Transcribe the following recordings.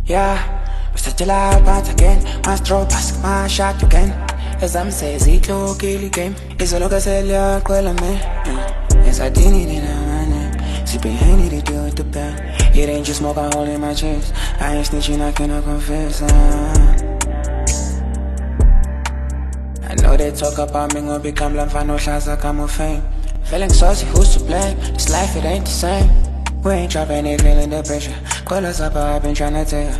Yeah, we settle out again. Must throw pass my shot again. As I'm saying, Zito kill the game. It's a look at Celia, quella me. Yes, I didn't need a man. Sipping Henny to do it the pen. It ain't just smoke, I hold in my chest. I ain't snitching, I cannot confess. I know they talk about me, gonna become lamb for no shots, like I'm a fame. Feeling saucy, who's to blame? This life, it ain't the same. We ain't dropping it, feeling the pressure. Call us up, I've been trying to tell you.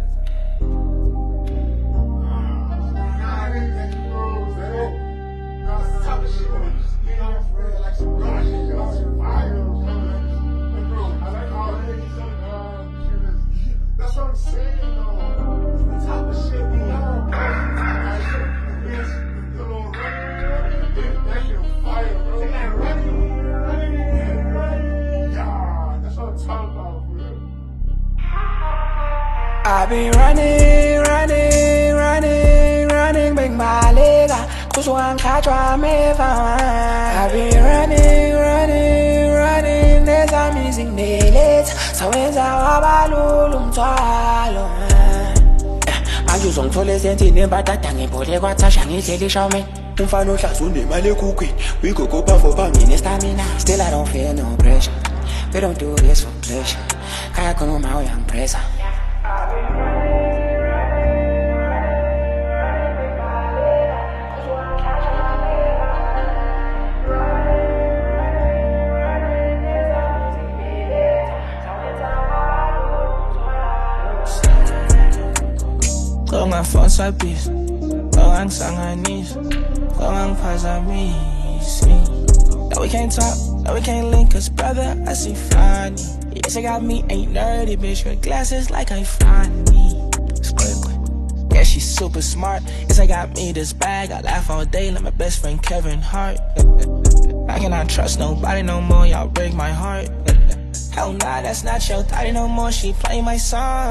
I've been running, bring my leg up. Cause one catch one me found. I've been running, there's a missing daily. So when's our balloon swallow? I use on toilet sentinel, but that thing in Pole got a shiny daily show me. Umfano Shasuni, Male Cookie. We could go back for pumping stamina. Still, I don't feel no pressure. We don't do this for pleasure. Kaya kono mao yang pressure. Kung ang phone sa bis, kung ang sanganis, kung ang pasamisi. No, we can't talk, no, we can't link, cause brother, I see funny. Yes, I got me, ain't nerdy, bitch, with glasses like I funny. Yeah, she's super smart. Yes, I got me this bag, I laugh all day like my best friend Kevin Hart. I cannot trust nobody no more, y'all break my heart. Hell nah, that's not your thotty no more, she play my song.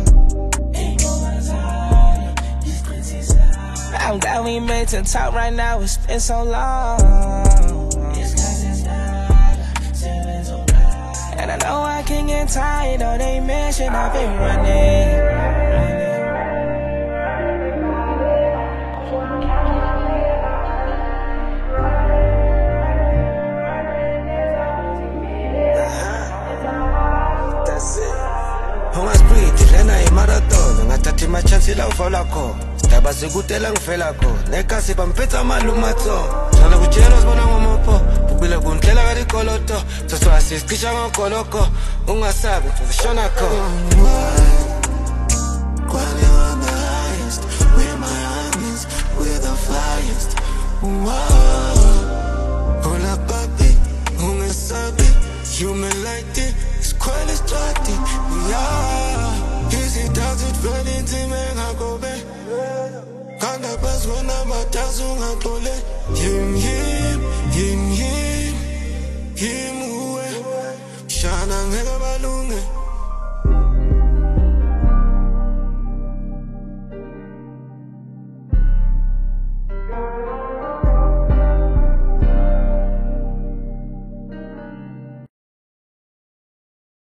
I'm glad we made to talk right now, it's been so long. And I know I can get tired of they mention I've been running. That's it. Honga speed, lena marathon, ngathathi ma chance la uvala kho. Daba sikutela ngifela kho. Nekasi bamphetha malumatho. Jana kutshela sibona ngomopho. Bubile kuntlela ka dikoloto. Saswa sisicisha ngokholoko. Ungasabi uzishona kho. Kwani on the highest. We're my honest. We're the flyest. Hola papi. Ungasabi. Human like this. It's quite distracting. Yeah. Easy does it very intimate. I go back. Kanda pas wena matazu ngatole. Him uwe. Shana ngeke balunge.